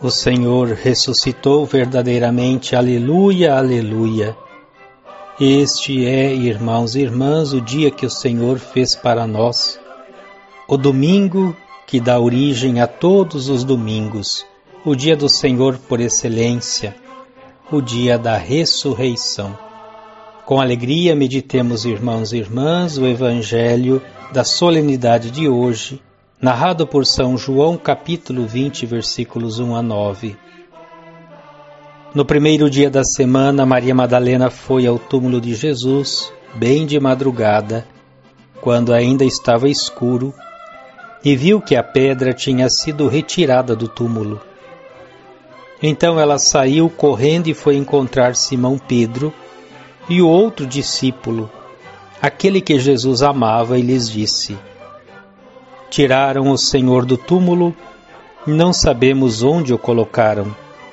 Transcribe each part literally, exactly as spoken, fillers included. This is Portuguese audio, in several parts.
O Senhor ressuscitou verdadeiramente, aleluia, aleluia. Este é, irmãos e irmãs, o dia que o Senhor fez para nós, o domingo que dá origem a todos os domingos, o dia do Senhor por excelência, o dia da ressurreição. Com alegria meditemos, irmãos e irmãs, o Evangelho da solenidade de hoje, narrado por São João, capítulo vinte, versículos um a nove. No primeiro dia da semana, Maria Madalena foi ao túmulo de Jesus, bem de madrugada, quando ainda estava escuro, e viu que a pedra tinha sido retirada do túmulo. Então ela saiu correndo e foi encontrar Simão Pedro e o outro discípulo, aquele que Jesus amava, e lhes disse: Tiraram o Senhor do túmulo, não sabemos onde o colocaram.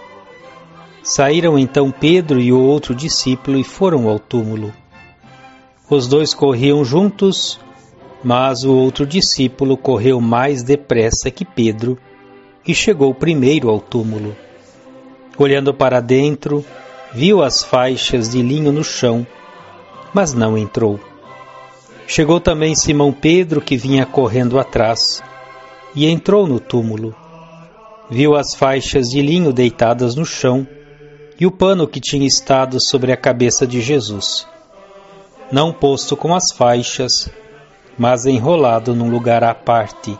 Saíram então Pedro e o outro discípulo e foram ao túmulo. Os dois corriam juntos, mas o outro discípulo correu mais depressa que Pedro e chegou primeiro ao túmulo. Olhando para dentro, viu as faixas de linho no chão, mas não entrou. Chegou também Simão Pedro, que vinha correndo atrás, e entrou no túmulo. Viu as faixas de linho deitadas no chão e o pano que tinha estado sobre a cabeça de Jesus, não posto com as faixas, mas enrolado num lugar à parte.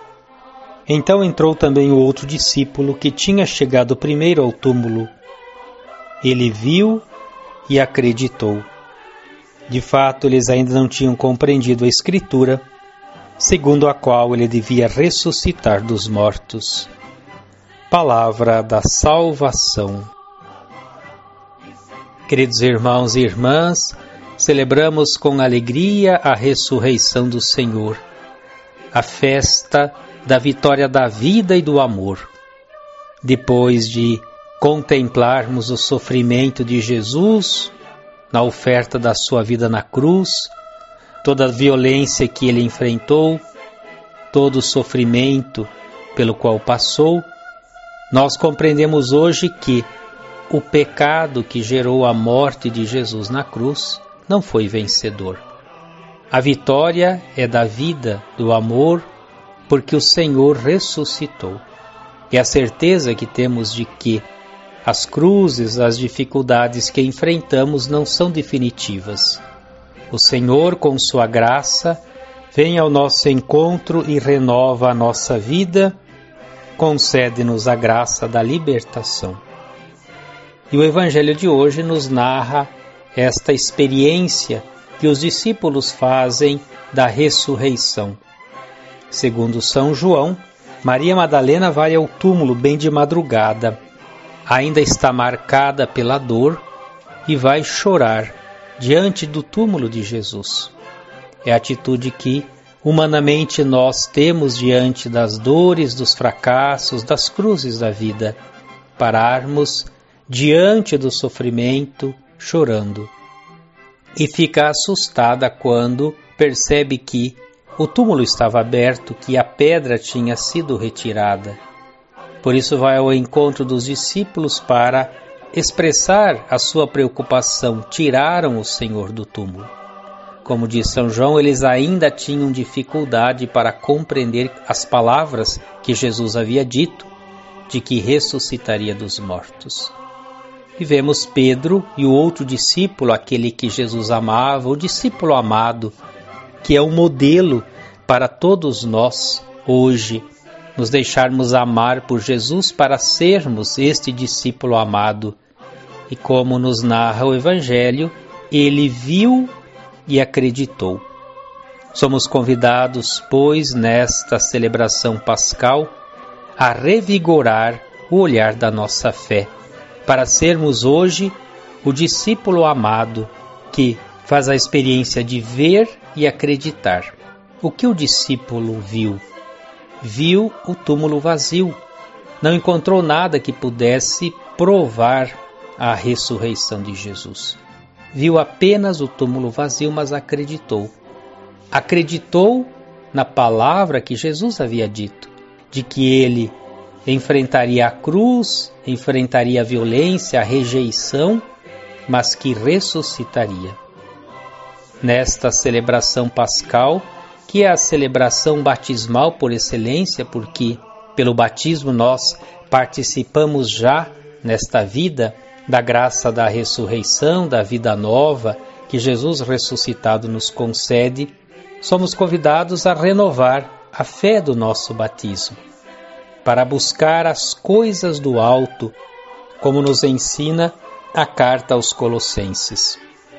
Então entrou também o outro discípulo, que tinha chegado primeiro ao túmulo. Ele viu e acreditou. De fato, eles ainda não tinham compreendido a Escritura, segundo a qual ele devia ressuscitar dos mortos. Palavra da salvação. Queridos irmãos e irmãs, celebramos com alegria a ressurreição do Senhor, a festa da vitória da vida e do amor. Depois de contemplarmos o sofrimento de Jesus na oferta da sua vida na cruz, toda a violência que ele enfrentou, todo o sofrimento pelo qual passou, nós compreendemos hoje que o pecado que gerou a morte de Jesus na cruz não foi vencedor. A vitória é da vida, do amor, porque o Senhor ressuscitou. E a certeza que temos de que as cruzes, as dificuldades que enfrentamos não são definitivas. O Senhor, com sua graça, vem ao nosso encontro e renova a nossa vida, concede-nos a graça da libertação. E o Evangelho de hoje nos narra esta experiência que os discípulos fazem da ressurreição. Segundo São João, Maria Madalena vai ao túmulo bem de madrugada, ainda está marcada pela dor e vai chorar diante do túmulo de Jesus. É a atitude que humanamente nós temos diante das dores, dos fracassos, das cruzes da vida, pararmos diante do sofrimento, chorando. E fica assustada quando percebe que o túmulo estava aberto, que a pedra tinha sido retirada. Por isso vai ao encontro dos discípulos para expressar a sua preocupação. Tiraram o Senhor do túmulo. Como diz São João, eles ainda tinham dificuldade para compreender as palavras que Jesus havia dito, de que ressuscitaria dos mortos. E vemos Pedro e o outro discípulo, aquele que Jesus amava, o discípulo amado, que é um modelo para todos nós hoje, nos deixarmos amar por Jesus para sermos este discípulo amado. E como nos narra o Evangelho, ele viu e acreditou. Somos convidados, pois, nesta celebração pascal, a revigorar o olhar da nossa fé, para sermos hoje o discípulo amado que faz a experiência de ver e acreditar. O que o discípulo viu? Viu o túmulo vazio. Não encontrou nada que pudesse provar a ressurreição de Jesus. Viu apenas o túmulo vazio, mas acreditou. Acreditou na palavra que Jesus havia dito, de que ele enfrentaria a cruz, enfrentaria a violência, a rejeição, mas que ressuscitaria. Nesta celebração pascal, que é a celebração batismal por excelência, porque pelo batismo nós participamos já nesta vida da graça da ressurreição, da vida nova que Jesus ressuscitado nos concede, somos convidados a renovar a fé do nosso batismo, para buscar as coisas do alto, como nos ensina a carta aos Colossenses.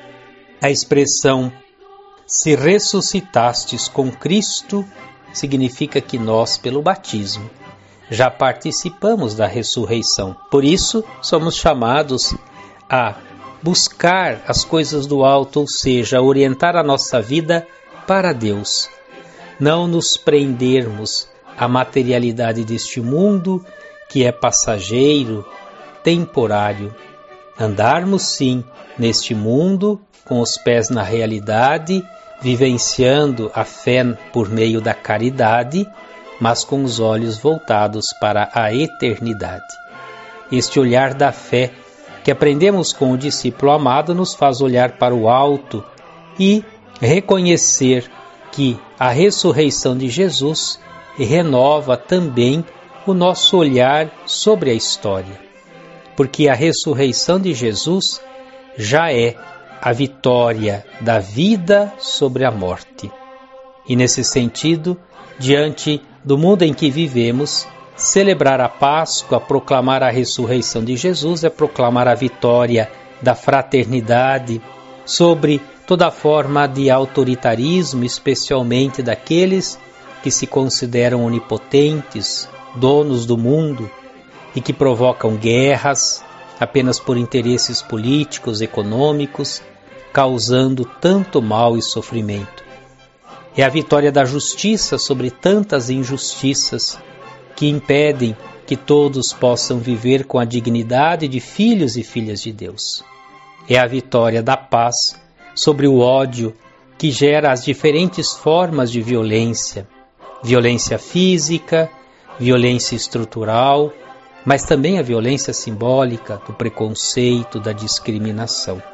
A expressão "se ressuscitastes com Cristo" significa que nós, pelo batismo, já participamos da ressurreição. Por isso, somos chamados a buscar as coisas do alto, ou seja, orientar a nossa vida para Deus. Não nos prendermos à materialidade deste mundo, que é passageiro, temporário. Andarmos, sim, neste mundo, com os pés na realidade, vivenciando a fé por meio da caridade, mas com os olhos voltados para a eternidade. Este olhar da fé que aprendemos com o discípulo amado nos faz olhar para o alto e reconhecer que a ressurreição de Jesus renova também o nosso olhar sobre a história, porque a ressurreição de Jesus já é a vitória da vida sobre a morte. E nesse sentido, diante do mundo em que vivemos, celebrar a Páscoa, proclamar a ressurreição de Jesus é proclamar a vitória da fraternidade sobre toda forma de autoritarismo, especialmente daqueles que se consideram onipotentes, donos do mundo e que provocam guerras apenas por interesses políticos, econômicos, causando tanto mal e sofrimento. É a vitória da justiça sobre tantas injustiças que impedem que todos possam viver com a dignidade de filhos e filhas de Deus. É a vitória da paz sobre o ódio que gera as diferentes formas de violência, violência física, violência estrutural, mas também a violência simbólica do preconceito, da discriminação.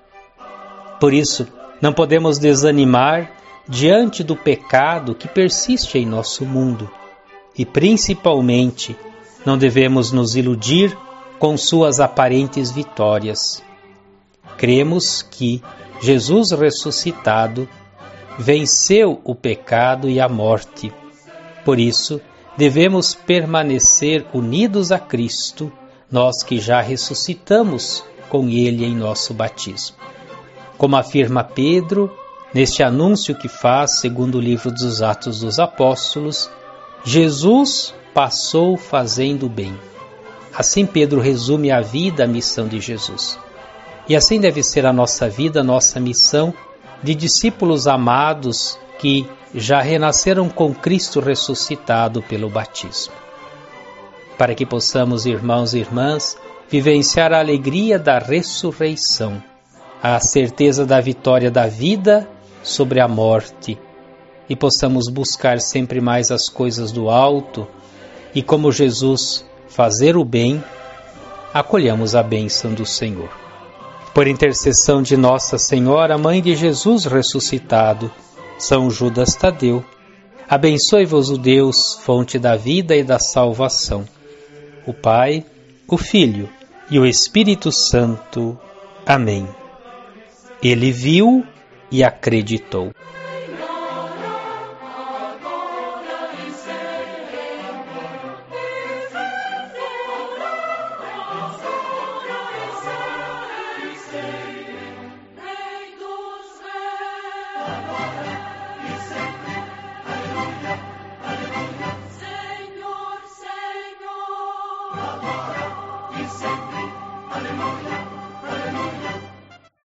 Por isso, não podemos desanimar diante do pecado que persiste em nosso mundo e, principalmente, não devemos nos iludir com suas aparentes vitórias. Cremos que Jesus ressuscitado venceu o pecado e a morte. Por isso, devemos permanecer unidos a Cristo, nós que já ressuscitamos com Ele em nosso batismo. Como afirma Pedro, neste anúncio que faz, segundo o livro dos Atos dos Apóstolos, Jesus passou fazendo bem. Assim Pedro resume a vida, a missão de Jesus. E assim deve ser a nossa vida, a nossa missão de discípulos amados que já renasceram com Cristo ressuscitado pelo batismo. Para que possamos, irmãos e irmãs, vivenciar a alegria da ressurreição, a certeza da vitória da vida sobre a morte, e possamos buscar sempre mais as coisas do alto e, como Jesus, fazer o bem, acolhamos a bênção do Senhor. Por intercessão de Nossa Senhora, Mãe de Jesus ressuscitado, São Judas Tadeu, abençoe-vos o Deus, fonte da vida e da salvação, o Pai, o Filho e o Espírito Santo. Amém. Ele viu e acreditou.